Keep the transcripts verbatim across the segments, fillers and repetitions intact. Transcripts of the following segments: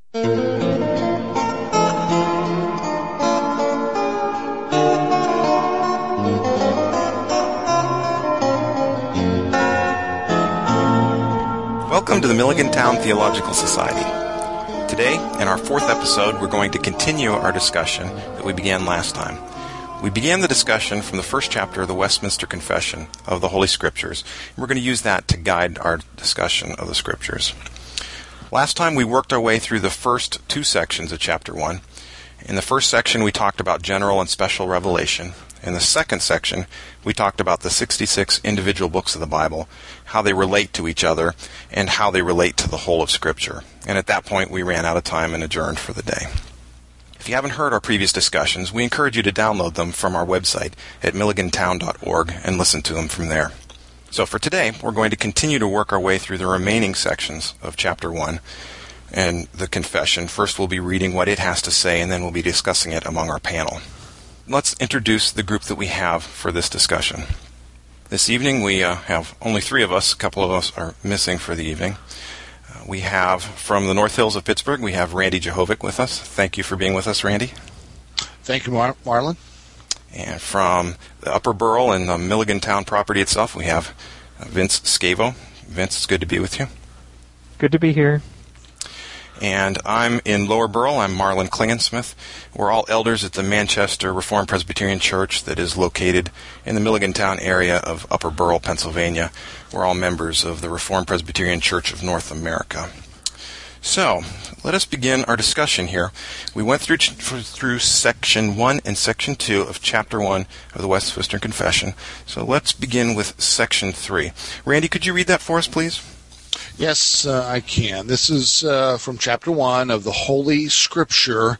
Welcome to the Milligantown Theological Society. Today, in our fourth episode, we're going to continue our discussion that we began last time. We began the discussion from the first chapter of the Westminster Confession of the Holy Scriptures, and we're going to use that to guide our discussion of the Scriptures. Last time, we worked our way through the first two sections of chapter one. In the first section, we talked about general and special revelation. In the second section, we talked about the sixty-six individual books of the Bible, how they relate to each other, and how they relate to the whole of Scripture. And at that point, we ran out of time and adjourned for the day. If you haven't heard our previous discussions, we encourage you to download them from our website at milligantown dot org and listen to them from there. So for today, we're going to continue to work our way through the remaining sections of chapter one and the confession. First, we'll be reading what it has to say, and then we'll be discussing it among our panel. Let's introduce the group that we have for this discussion. This evening, we uh, have only three of us. A couple of us are missing for the evening. Uh, we have, from the North Hills of Pittsburgh, we have Randy Jehovic with us. Thank you for being with us, Randy. Thank you, Mar- Marlon. And from the Upper Borough and the Milligantown property itself, we have uh, Vince Scavo. Vince, it's good to be with you. Good to be here. And I'm in Lower Borough. I'm Marlon Klingensmith. We're all elders at the Manchester Reformed Presbyterian Church that is located in the Milligantown area of Upper Borough, Pennsylvania. We're all members of the Reformed Presbyterian Church of North America. So, let us begin our discussion here. We went through through section one and section two of chapter one of the Westminster Confession. So let's begin with section three. Randy, could you read that for us, please? Yes, uh, I can. This is uh, from chapter one of the Holy Scripture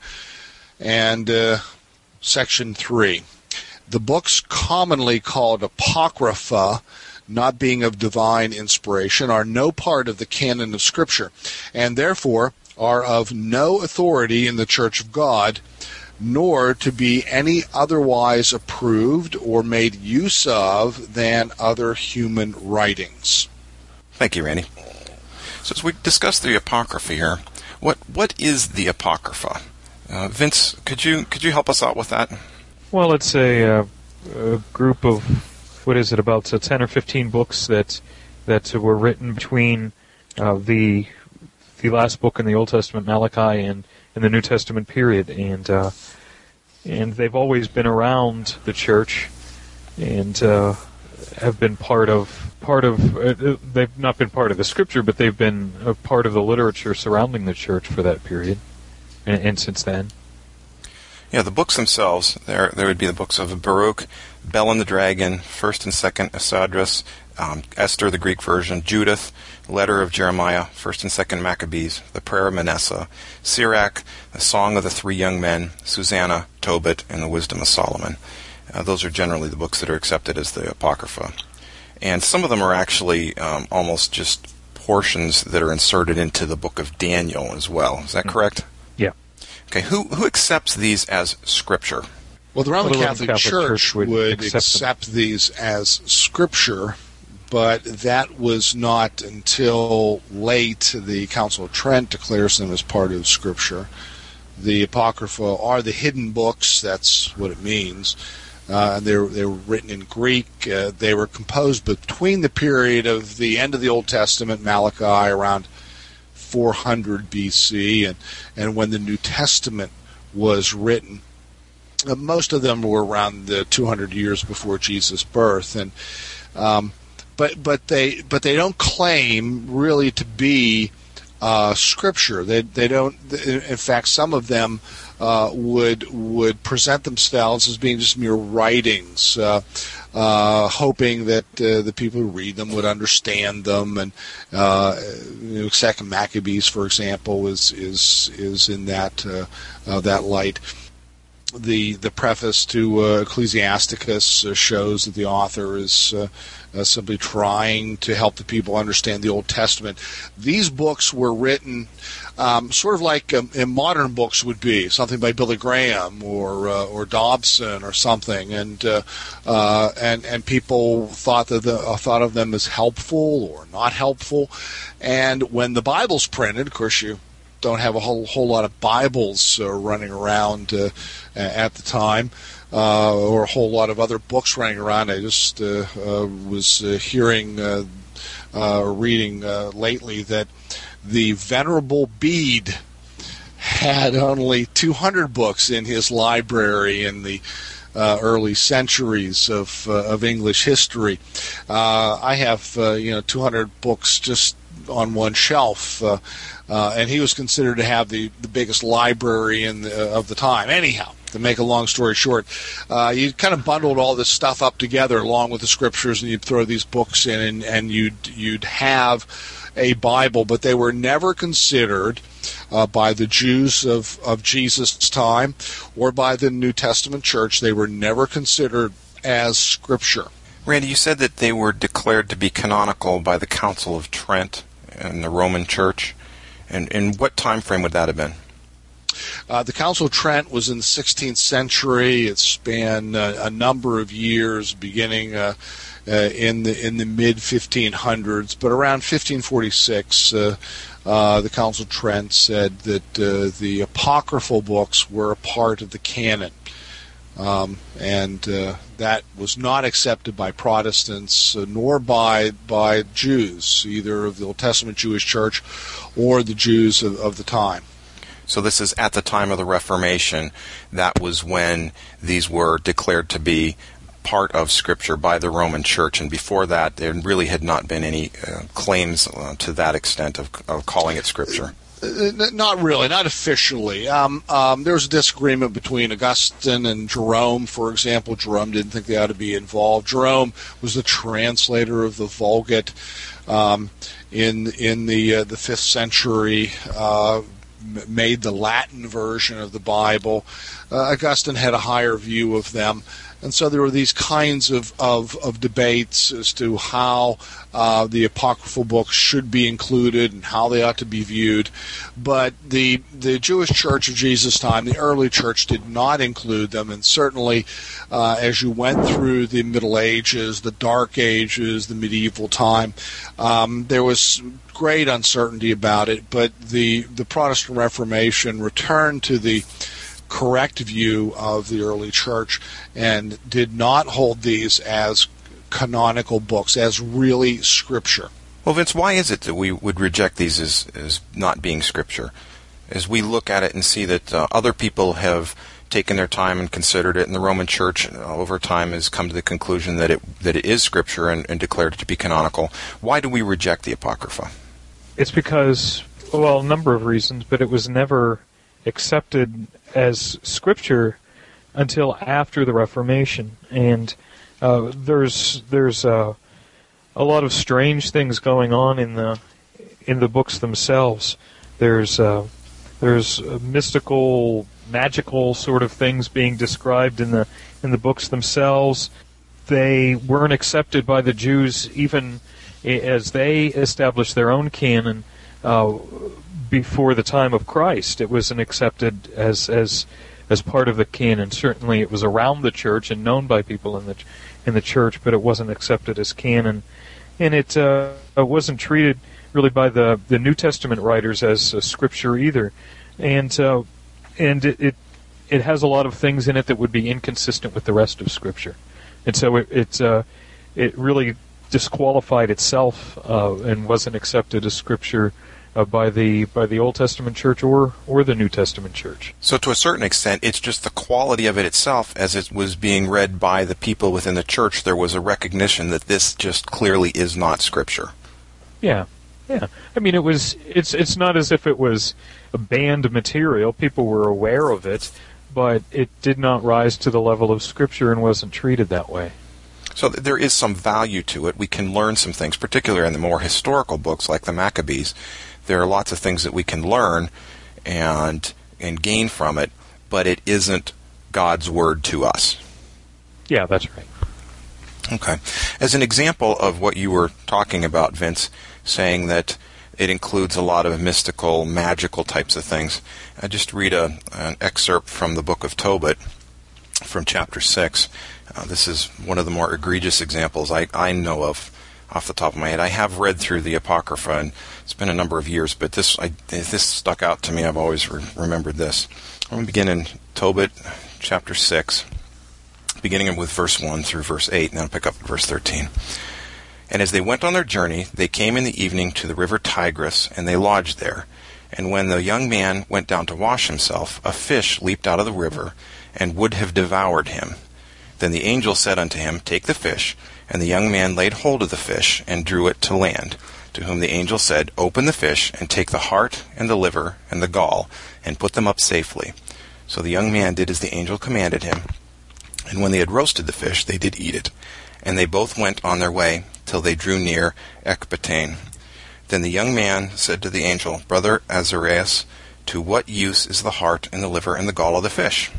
and uh, section three. The books commonly called Apocrypha, not being of divine inspiration, are no part of the canon of Scripture, and therefore are of no authority in the Church of God, nor to be any otherwise approved or made use of than other human writings. Thank you, Randy. So as we discuss the Apocrypha here, what what is the Apocrypha? Uh, Vince, could you could you help us out with that? Well, it's a, uh, a group of, what is it, about uh, ten or fifteen books that that were written between uh, the the last book in the Old Testament, Malachi, and, and the New Testament period, and uh, and they've always been around the church, and uh, have been part of. Part of uh, they've not been part of the Scripture, but they've been a part of the literature surrounding the church for that period, and, and since then. Yeah, the books themselves. There, there would be the books of Baruch, Bel and the Dragon, First and Second Esdras, um, Esther, the Greek version, Judith, Letter of Jeremiah, First and Second Maccabees, the Prayer of Manasseh, Sirach, the Song of the Three Young Men, Susanna, Tobit, and the Wisdom of Solomon. Uh, those are generally the books that are accepted as the Apocrypha. And some of them are actually um, almost just portions that are inserted into the book of Daniel as well. Is that correct? Yeah. Okay, who who accepts these as Scripture? Well, the Roman well, the Catholic, Catholic Church, Church would, would accept, accept these as Scripture, but that was not until late the Council of Trent declares them as part of Scripture. The Apocrypha are the hidden books, that's what it means. Uh, they were, they were written in Greek. Uh, they were composed between the period of the end of the Old Testament, Malachi, around four hundred B C, and, and when the New Testament was written. Uh, most of them were around the two hundred years before Jesus' birth, and um, but but they but they don't claim really to be uh, Scripture. They they don't. In fact, some of them. Uh, would would present themselves as being just mere writings, uh, uh, hoping that uh, the people who read them would understand them. And uh, you know, Second Maccabees, for example, is is is in that uh, uh, that light. The the preface to uh, Ecclesiasticus uh, shows that the author is uh, uh, simply trying to help the people understand the Old Testament. These books were written um, sort of like um, modern books would be, something by Billy Graham or uh, or Dobson or something, and uh, uh, and and people thought that the, uh, thought of them as helpful or not helpful. And when the Bible's printed, of course, you don't have a whole whole lot of Bibles uh, running around uh, at the time, uh, or a whole lot of other books running around. I just uh, uh, was uh, hearing, uh, uh, reading uh, lately that the Venerable Bede had only two hundred books in his library in the uh, early centuries of uh, of English history. Uh, I have uh, you know two hundred books just on one shelf, uh, uh, and he was considered to have the, the biggest library in the, of the time. Anyhow, to make a long story short, uh, you kind of bundled all this stuff up together along with the scriptures, and you'd throw these books in, and, and you'd you'd have a Bible, but they were never considered uh, by the Jews of, of Jesus' time or by the New Testament church. They were never considered as Scripture. Randy, you said that they were declared to be canonical by the Council of Trent in the Roman Church. And in what time frame would that have been? Uh, the Council of Trent was in the sixteenth century. It spanned uh, a number of years, beginning uh, uh, in the in the mid fifteen hundreds. But around fifteen forty-six, uh, uh, the Council of Trent said that uh, the apocryphal books were a part of the canon. Um, and uh, that was not accepted by Protestants, uh, nor by by Jews, either of the Old Testament Jewish Church or the Jews of, of the time. So this is at the time of the Reformation. That was when these were declared to be part of Scripture by the Roman Church, and before that there really had not been any uh, claims uh, to that extent of, of calling it Scripture. Uh, not really, not officially. Um, um, there was a disagreement between Augustine and Jerome, for example. Jerome didn't think they ought to be involved. Jerome was the translator of the Vulgate um, in in the uh, the fifth century. Uh, made the Latin version of the Bible. Uh, Augustine had a higher view of them. And so there were these kinds of, of, of debates as to how uh, the apocryphal books should be included and how they ought to be viewed. But the the Jewish Church of Jesus' time, the early church, did not include them. And certainly uh, as you went through the Middle Ages, the Dark Ages, the medieval time, um, there was great uncertainty about it. But the, the Protestant Reformation returned to the correct view of the early church and did not hold these as canonical books, as really Scripture. Well, Vince, why is it that we would reject these as, as not being Scripture? As we look at it and see that uh, other people have taken their time and considered it, and the Roman Church uh, over time has come to the conclusion that it that it is Scripture and, and declared it to be canonical. Why do we reject the Apocrypha? It's because, well, a number of reasons, but it was never accepted as Scripture until after the Reformation, and uh, there's there's uh, a lot of strange things going on in the in the books themselves. There's uh, there's mystical, magical sort of things being described in the in the books themselves. They weren't accepted by the Jews even as they established their own canon. Uh, Before the time of Christ, it wasn't accepted as as as part of the canon. Certainly, it was around the church and known by people in the in the church, but it wasn't accepted as canon, and it uh, wasn't treated really by the, the New Testament writers as uh, Scripture either. And uh, and it, it it has a lot of things in it that would be inconsistent with the rest of Scripture, and so it it, uh, it really disqualified itself uh, and wasn't accepted as Scripture Uh, by the by the Old Testament church or or the New Testament church. So to a certain extent, it's just the quality of it itself. As it was being read by the people within the church, there was a recognition that this just clearly is not Scripture. Yeah, yeah. I mean, it was. It's it's not as if it was a banned material. People were aware of it, but it did not rise to the level of Scripture and wasn't treated that way. So there is some value to it. We can learn some things, particularly in the more historical books like the Maccabees. There are lots of things that we can learn and and gain from it, but it isn't God's word to us. Yeah, that's right. Okay. As an example of what you were talking about, Vince, saying that it includes a lot of mystical, magical types of things, I just read a, an excerpt from the book of Tobit from chapter six. Uh, this is one of the more egregious examples I, I know of off the top of my head. I have read through the Apocrypha, and It's been a number of years, but this I, this stuck out to me. I've always re- remembered this. I'm going to begin in Tobit chapter six, beginning with verse one through verse eight, and then I'll pick up at verse thirteen. And as they went on their journey, they came in the evening to the river Tigris, and they lodged there. And when the young man went down to wash himself, a fish leaped out of the river, and would have devoured him. Then the angel said unto him, Take the fish. And the young man laid hold of the fish, and drew it to land. To whom the angel said, Open the fish, and take the heart, and the liver, and the gall, and put them up safely. So the young man did as the angel commanded him. And when they had roasted the fish, they did eat it. And they both went on their way, till they drew near Ecbatane. Then the young man said to the angel, Brother Azarias, to what use is the heart, and the liver, and the gall of the fish?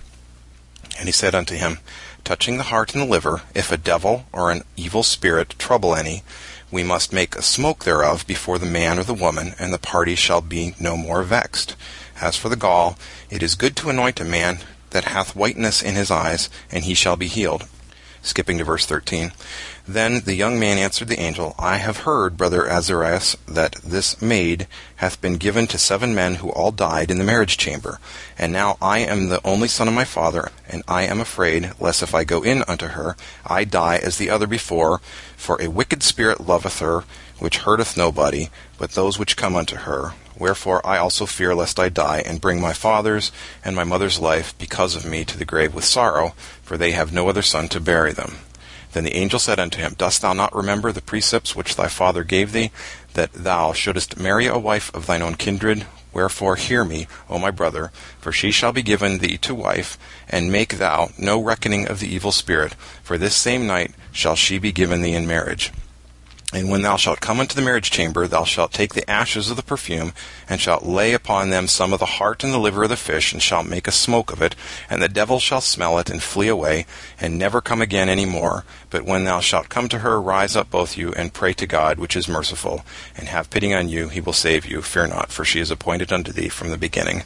And he said unto him, Touching the heart and the liver, if a devil or an evil spirit trouble any, we must make a smoke thereof before the man or the woman, and the party shall be no more vexed. As for the gall, it is good to anoint a man that hath whiteness in his eyes, and he shall be healed. Skipping to verse thirteen. Then the young man answered the angel, I have heard, brother Azarias, that this maid hath been given to seven men who all died in the marriage chamber. And now I am the only son of my father, and I am afraid, lest if I go in unto her, I die as the other before. For a wicked spirit loveth her, which hurteth nobody, but those which come unto her. Wherefore I also fear lest I die, and bring my father's and my mother's life because of me to the grave with sorrow, for they have no other son to bury them. Then the angel said unto him, Dost thou not remember the precepts which thy father gave thee, that thou shouldest marry a wife of thine own kindred? Wherefore hear me, O my brother, for she shall be given thee to wife, and make thou no reckoning of the evil spirit, for this same night shall she be given thee in marriage. And when thou shalt come into the marriage chamber, thou shalt take the ashes of the perfume, and shalt lay upon them some of the heart and the liver of the fish, and shalt make a smoke of it, and the devil shall smell it, and flee away, and never come again any more. But when thou shalt come to her, rise up both you, and pray to God, which is merciful, and have pity on you, he will save you. Fear not, for she is appointed unto thee from the beginning.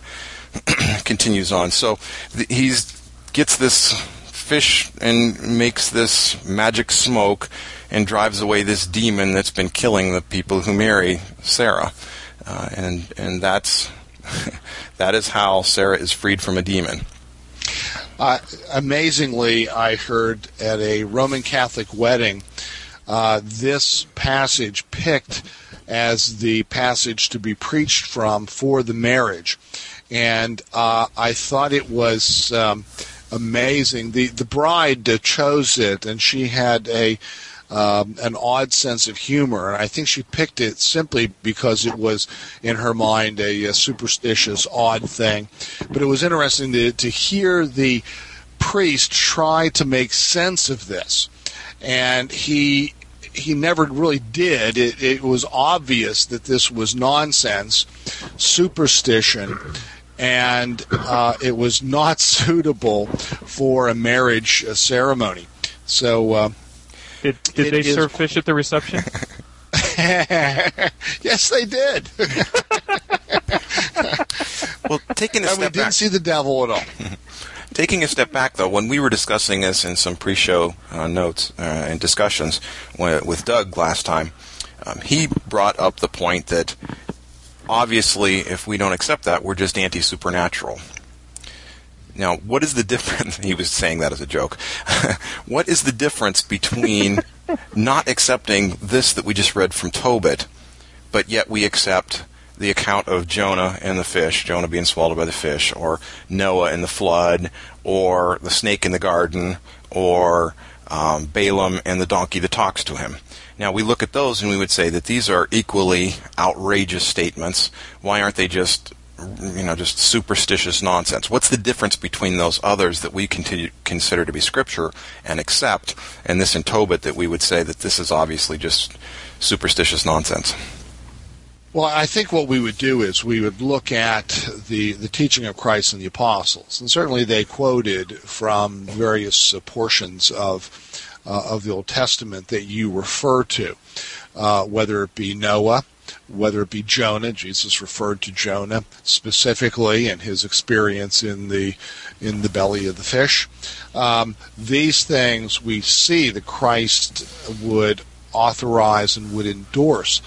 Continues on. So he gets this fish and makes this magic smoke, and drives away this demon that's been killing the people who marry Sarah. Uh, and and that's that is how Sarah is freed from a demon. Uh, amazingly, I heard at a Roman Catholic wedding uh, this passage picked as the passage to be preached from for the marriage. And uh, I thought it was um, amazing. The, the bride uh, chose it, and she had a Um, an odd sense of humor, and I think she picked it simply because it was, in her mind, a, a superstitious, odd thing. But it was interesting to, to hear the priest try to make sense of this, and he he never really did. It, it was obvious that this was nonsense, superstition, and uh, it was not suitable for a marriage uh, ceremony. So. Uh, Did, did they is... serve fish at the reception? Yes, they did. Well, taking a and step we didn't back, see the devil at all. Taking a step back, though, when we were discussing this in some pre-show uh, notes uh, and discussions with Doug last time, um, he brought up the point that obviously, if we don't accept that, we're just anti-supernatural. Now, what is the difference? He was saying that as a joke. What is the difference between not accepting this that we just read from Tobit, but yet we accept the account of Jonah and the fish, Jonah being swallowed by the fish, or Noah and the flood, or the snake in the garden, or um, Balaam and the donkey that talks to him? Now, we look at those and we would say that these are equally outrageous statements. Why aren't they just... you know, just superstitious nonsense? What's the difference between those others that we continue, consider to be Scripture and accept, and this in Tobit that we would say that this is obviously just superstitious nonsense? Well, I think what we would do is we would look at the, the teaching of Christ and the apostles, and certainly they quoted from various uh, portions of uh, of the Old Testament that you refer to, uh, whether it be Noah, whether it be Jonah. Jesus referred to Jonah specifically and his experience in the in the belly of the fish. Um, these things we see that Christ would authorize and would endorse.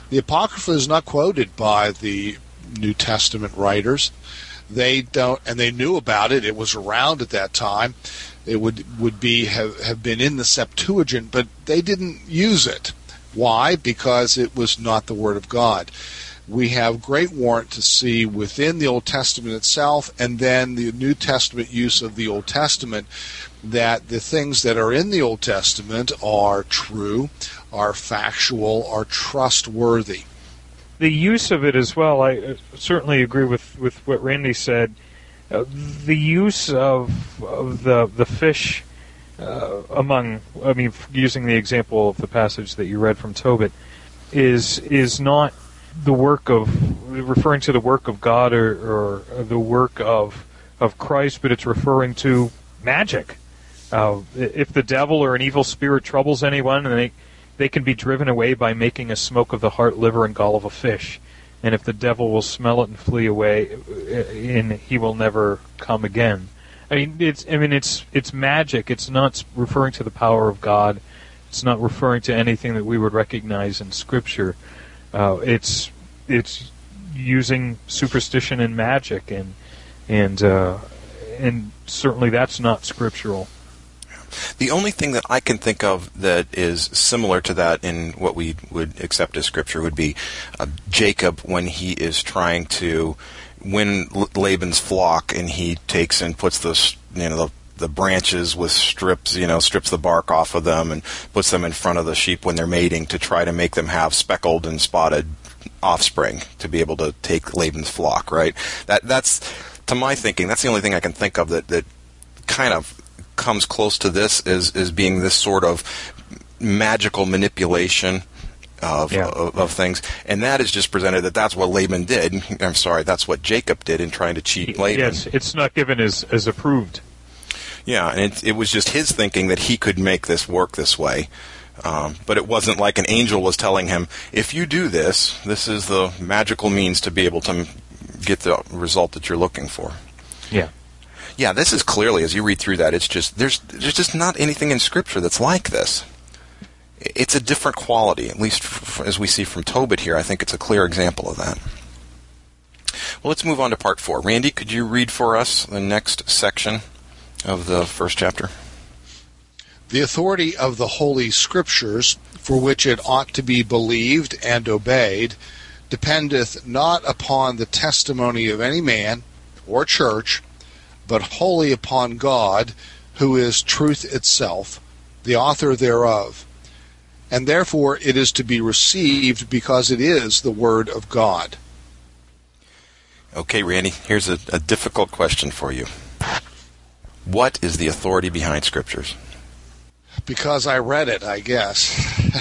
The Apocrypha is not quoted by the New Testament writers. They don't, and they knew about it. It was around at that time. It would would be have, have been in the Septuagint, but they didn't use it. Why? Because it was not the Word of God. We have great warrant to see within the Old Testament itself, and then the New Testament use of the Old Testament, that the things that are in the Old Testament are true, are factual, are trustworthy. The use of it as well, I certainly agree with, with what Randy said. Uh, the use of, of the the fish uh, among, I mean, using the example of the passage that you read from Tobit, is is not the work of, referring to the work of God or, or the work of of Christ, but it's referring to magic. Uh, if the devil or an evil spirit troubles anyone, and they they can be driven away by making a smoke of the heart, liver, and gall of a fish. And if the devil will smell it and flee away, and he will never come again. I mean, it's I mean it's it's magic. It's not referring to the power of God. It's not referring to anything that we would recognize in Scripture. Uh, it's it's using superstition and magic, and and uh, and certainly that's not scriptural. The only thing that I can think of that is similar to that in what we would accept as Scripture would be uh, Jacob when he is trying to win Laban's flock, and he takes and puts the you know the, the branches with strips, you know, strips the bark off of them and puts them in front of the sheep when they're mating to try to make them have speckled and spotted offspring to be able to take Laban's flock. Right? That that's to my thinking. That's the only thing I can think of that that kind of comes close to this is is being this sort of magical manipulation of, yeah. of of things, and that is just presented that that's what Laban did. I'm sorry, that's what Jacob did in trying to cheat Laban. Yes, it's not given as as approved. Yeah, and it, it was just his thinking that he could make this work this way, um, but it wasn't like an angel was telling him, if you do this, this is the magical means to be able to get the result that you're looking for. Yeah. Yeah, this is clearly, as you read through that, it's just there's there's just not anything in Scripture that's like this. It's a different quality, at least f- as we see from Tobit here. I think it's a clear example of that. Well, let's move on to part four. Randy, could you read for us the next section of the first chapter? The authority of the Holy Scriptures, for which it ought to be believed and obeyed, dependeth not upon the testimony of any man or church, but wholly upon God, who is truth itself, the author thereof. And therefore it is to be received because it is the Word of God. Okay, Randy, here's a, a difficult question for you. What is the authority behind Scriptures? Because I read it, I guess.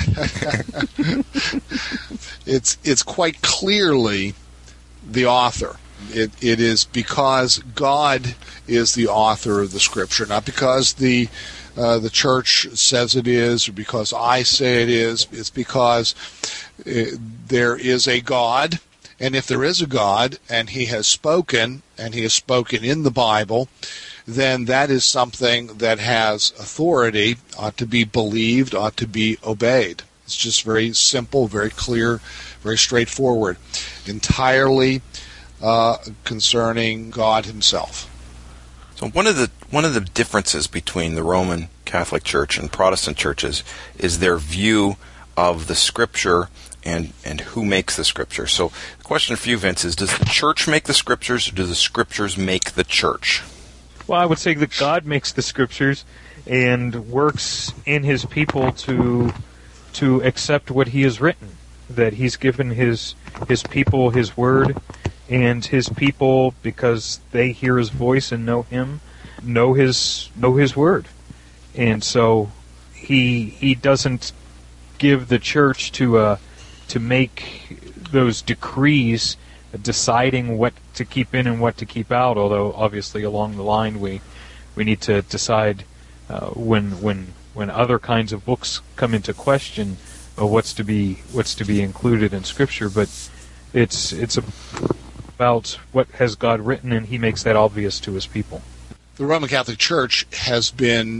it's it's quite clearly the author. It, it is because God is the author of the Scripture, not because the uh, the church says it is or because I say it is. It's because it, there is a God, and if there is a God and He has spoken, and He has spoken in the Bible, then that is something that has authority, ought to be believed, ought to be obeyed. It's just very simple, very clear, very straightforward. Entirely Uh, concerning God Himself. So one of the one of the differences between the Roman Catholic Church and Protestant churches is their view of the Scripture and and who makes the Scripture. So the question for you, Vince, is: does the Church make the Scriptures, or do the Scriptures make the Church? Well, I would say that God makes the Scriptures and works in His people to to accept what He has written. That He's given His His people His Word. And His people, because they hear His voice and know Him, know His know His word, and so He He doesn't give the church to uh, to make those decrees, deciding what to keep in and what to keep out. Although obviously along the line we we need to decide uh, when when when other kinds of books come into question, uh, what's to be what's to be included in Scripture. But it's it's a about what has God written, and He makes that obvious to His people. The Roman Catholic Church has been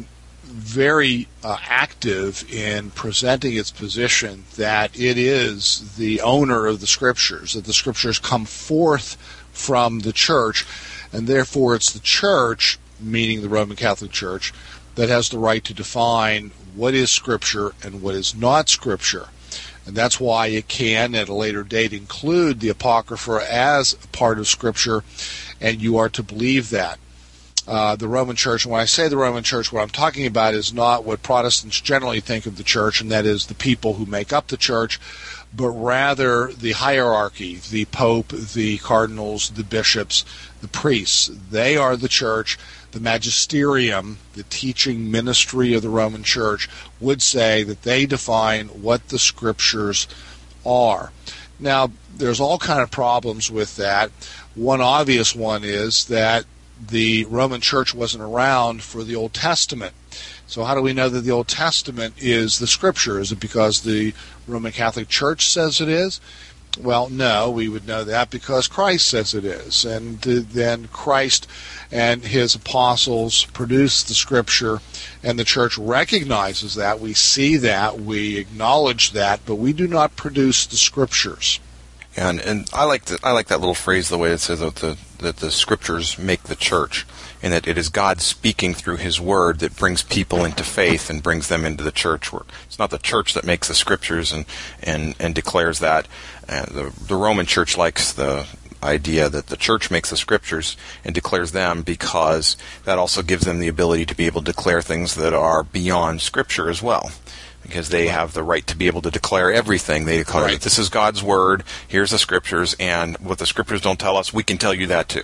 very uh, active in presenting its position that it is the owner of the Scriptures, that the Scriptures come forth from the Church, and therefore it's the Church, meaning the Roman Catholic Church, that has the right to define what is Scripture and what is not Scripture. And that's why it can, at a later date, include the Apocrypha as a part of Scripture, and you are to believe that. Uh, the Roman Church, and when I say the Roman Church, what I'm talking about is not what Protestants generally think of the Church, and that is the people who make up the Church, but rather the hierarchy, the Pope, the cardinals, the bishops, the priests. They are the Church. The magisterium, the teaching ministry of the Roman Church, would say that they define what the Scriptures are. Now, there's all kind of problems with that. One obvious one is that the Roman Church wasn't around for the Old Testament. So how do we know that the Old Testament is the Scripture? Is it because the Roman Catholic Church says it is? Well, no, we would know that because Christ says it is. And uh, then Christ and his apostles produced the Scripture, and the Church recognizes that. We see that, we acknowledge that, but we do not produce the Scriptures. And and I like the, I like that little phrase, the way it says that the that the Scriptures make the Church, and that it is God speaking through His Word that brings people into faith and brings them into the Church. It's not the Church that makes the Scriptures and and, and declares that. Uh, the the Roman Church likes the idea that the Church makes the Scriptures and declares them, because that also gives them the ability to be able to declare things that are beyond Scripture as well. Because they have the right to be able to declare everything. They declare right. that this is God's Word, here's the Scriptures, and what the Scriptures don't tell us, we can tell you that too.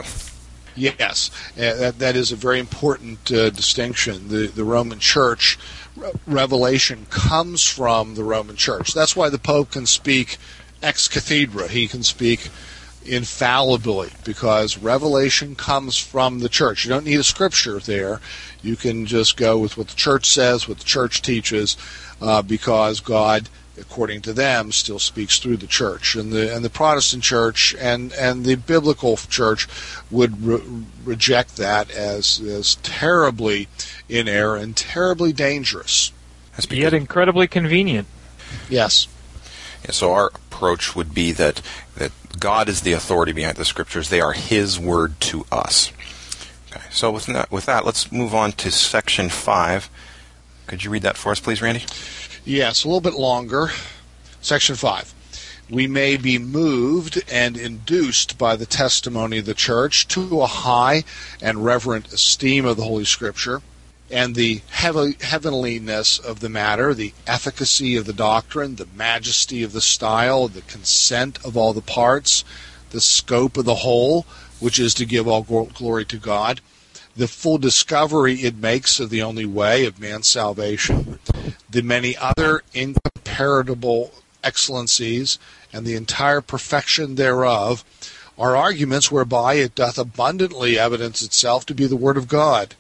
Yes, uh, that, that is a very important uh, distinction. The, the Roman Church, re- revelation comes from the Roman Church. That's why the Pope can speak ex cathedra. He can speak infallibly, because revelation comes from the Church. You don't need a Scripture there. You can just go with what the Church says, what the Church teaches, Uh, because God, according to them, still speaks through the Church. And the and the Protestant Church and, and the Biblical Church would re- reject that as as terribly in error and terribly dangerous. Yet incredibly convenient. Yes. Yeah, so our approach would be that, that God is the authority behind the Scriptures. They are His Word to us. Okay, so with that, with that, let's move on to section five. Could you read that for us, please, Randy? Yes, a little bit longer. Section five. We may be moved and induced by the testimony of the Church to a high and reverent esteem of the Holy Scripture, and the heav- heavenliness of the matter, the efficacy of the doctrine, the majesty of the style, the consent of all the parts, the scope of the whole, which is to give all glory to God, the full discovery it makes of the only way of man's salvation, the many other incomparable excellencies, and the entire perfection thereof, are arguments whereby it doth abundantly evidence itself to be the Word of God.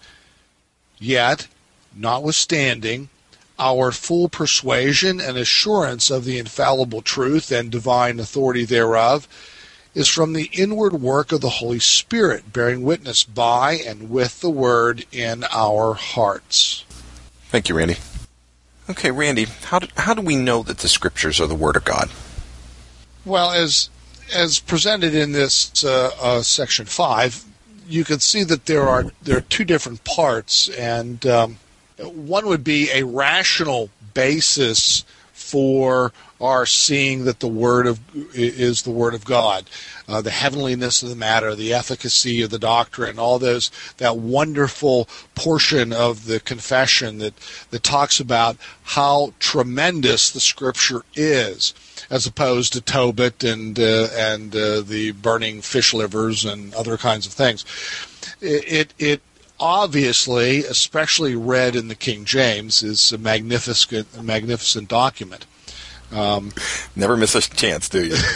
Yet, notwithstanding, our full persuasion and assurance of the infallible truth and divine authority thereof is from the inward work of the Holy Spirit, bearing witness by and with the Word in our hearts. Thank you, Randy. Okay, Randy, how do, how do we know that the Scriptures are the Word of God? Well, as as presented in this uh, uh, section five, you can see that there are there are two different parts, and um, one would be a rational basis for our seeing that the Word of is the Word of God, uh, the heavenliness of the matter, the efficacy of the doctrine, all those, that wonderful portion of the confession that, that talks about how tremendous the Scripture is, as opposed to Tobit and uh, and uh, the burning fish livers and other kinds of things. It it, it obviously, especially read in the King James, is a magnificent, a magnificent document. Um, Never miss a chance, do you?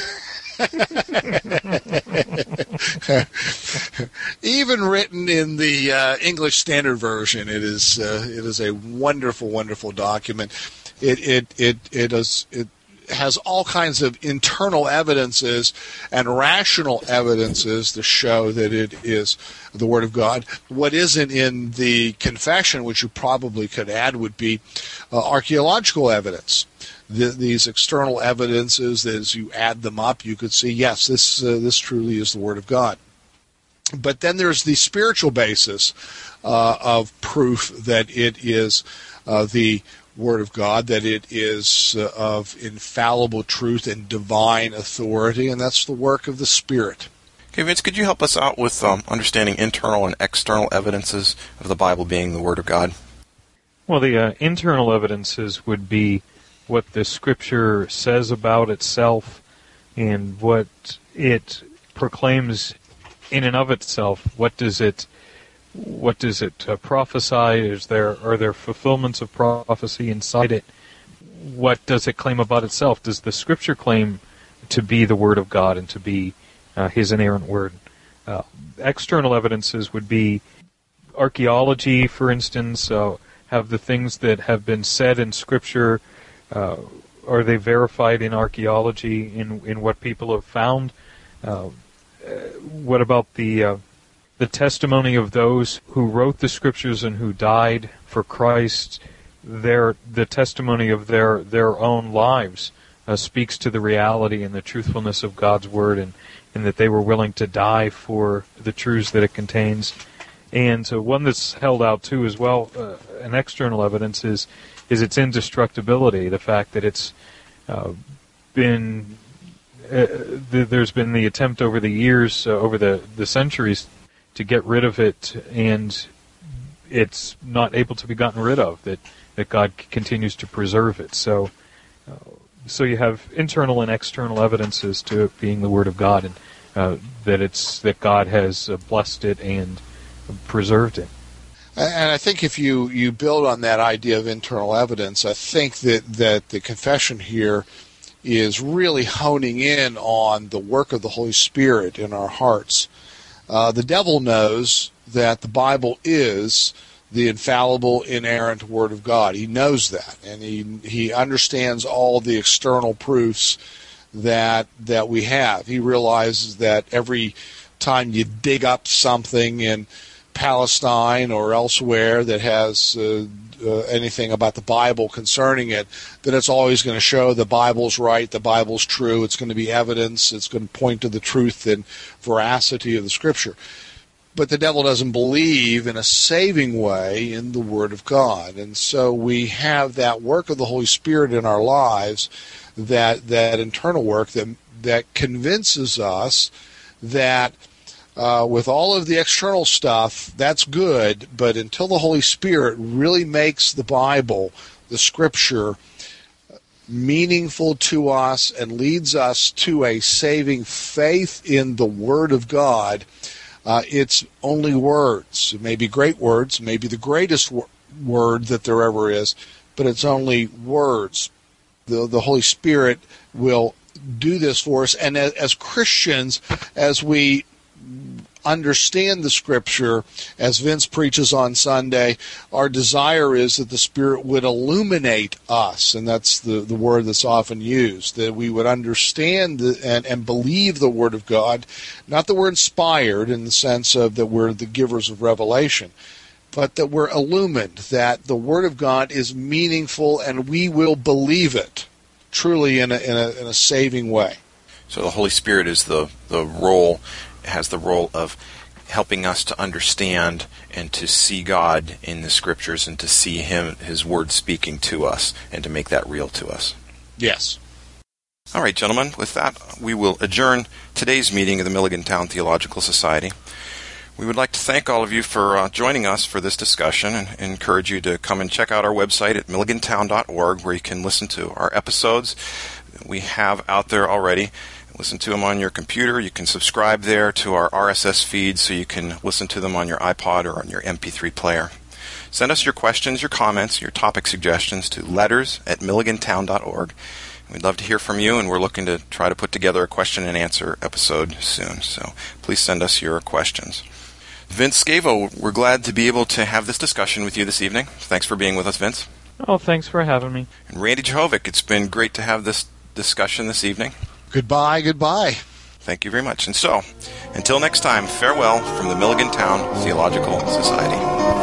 Even written in the uh, English Standard Version, it is uh, it is a wonderful, wonderful document. It it it it is it has all kinds of internal evidences and rational evidences to show that it is the Word of God. What isn't in the confession, which you probably could add, would be uh, archaeological evidence. The, these external evidences, that as you add them up, you could see, yes, this uh, this truly is the Word of God. But then there's the spiritual basis uh, of proof that it is uh, the Word of God, that it is uh, of infallible truth and divine authority, and that's the work of the Spirit. Okay, Vince, could you help us out with um, understanding internal and external evidences of the Bible being the Word of God? Well, the uh, internal evidences would be what the Scripture says about itself and what it proclaims in and of itself. What does it What does it uh, prophesy? Is there are there fulfillments of prophecy inside it? What does it claim about itself? Does the Scripture claim to be the Word of God and to be uh, His inerrant Word? Uh, external evidences would be archaeology, for instance. Uh, have the things that have been said in Scripture, uh, are they verified in archaeology, in in what people have found? Uh, what about the uh, the testimony of those who wrote the Scriptures and who died for Christ? Their the testimony of their their own lives uh, speaks to the reality and the truthfulness of God's Word, and, and that they were willing to die for the truths that it contains. And so one that's held out too as well, uh, an external evidence is is its indestructibility, the fact that it's uh, been uh, th- there's been the attempt over the years, uh, over the, the centuries, to get rid of it, and it's not able to be gotten rid of, that, that God c- continues to preserve it. So uh, so you have internal and external evidences to it being the Word of God, and uh, that it's that God has uh, blessed it and preserved it. And I think if you, you build on that idea of internal evidence, I think that, that the confession here is really honing in on the work of the Holy Spirit in our hearts. Uh, the devil knows that the Bible is the infallible, inerrant Word of God. He knows that, and he he understands all the external proofs that that we have. He realizes that every time you dig up something in Palestine or elsewhere that has uh, uh, anything about the Bible concerning it, that it's always going to show the Bible's right, the Bible's true, it's going to be evidence, it's going to point to the truth and veracity of the Scripture. But the devil doesn't believe in a saving way in the Word of God. And so we have that work of the Holy Spirit in our lives, that that internal work that that convinces us that Uh, with all of the external stuff, that's good, but until the Holy Spirit really makes the Bible, the Scripture, meaningful to us and leads us to a saving faith in the Word of God, uh, it's only words. It may be great words, maybe the greatest wor- word that there ever is, but it's only words. The, the Holy Spirit will do this for us, and as, as Christians, as we understand the Scripture, as Vince preaches on Sunday, our desire is that the Spirit would illuminate us, and that's the, the word that's often used, that we would understand the, and, and believe the Word of God, not that we're inspired in the sense of that we're the givers of revelation, but that we're illumined, that the Word of God is meaningful and we will believe it truly in a, in a, in a saving way. So the Holy Spirit is the, the role has the role of helping us to understand and to see God in the Scriptures and to see Him, His Word speaking to us, and to make that real to us. Yes. All right, gentlemen, with that, we will adjourn today's meeting of the Milligan Town Theological Society. We would like to thank all of you for uh, joining us for this discussion, and encourage you to come and check out our website at milligan town dot org, where you can listen to our episodes we have out there already. Listen to them on your computer. You can subscribe there to our R S S feed so you can listen to them on your iPod or on your M P three player. Send us your questions, your comments, your topic suggestions to letters at milligan town dot org. We'd love to hear from you, and we're looking to try to put together a question and answer episode soon. So please send us your questions. Vince Scavo, we're glad to be able to have this discussion with you this evening. Thanks for being with us, Vince. Oh, thanks for having me. And Randy Jehovic, it's been great to have this discussion this evening. Goodbye, goodbye. Thank you very much. And so, until next time, farewell from the Milligan Town Theological Society.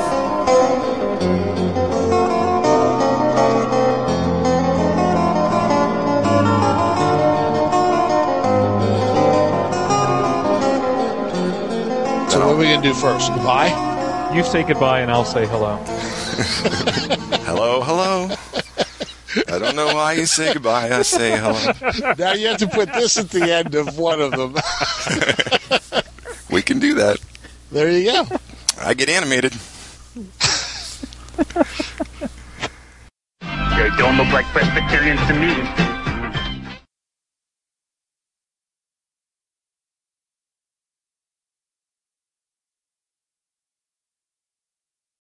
So what are we going to do first? Goodbye? You say goodbye and I'll say hello. Hello, hello. I don't know why you say goodbye. I say hello. Now you have to put this at the end of one of them. We can do that. There you go. I get animated. They don't look like Presbyterians to me.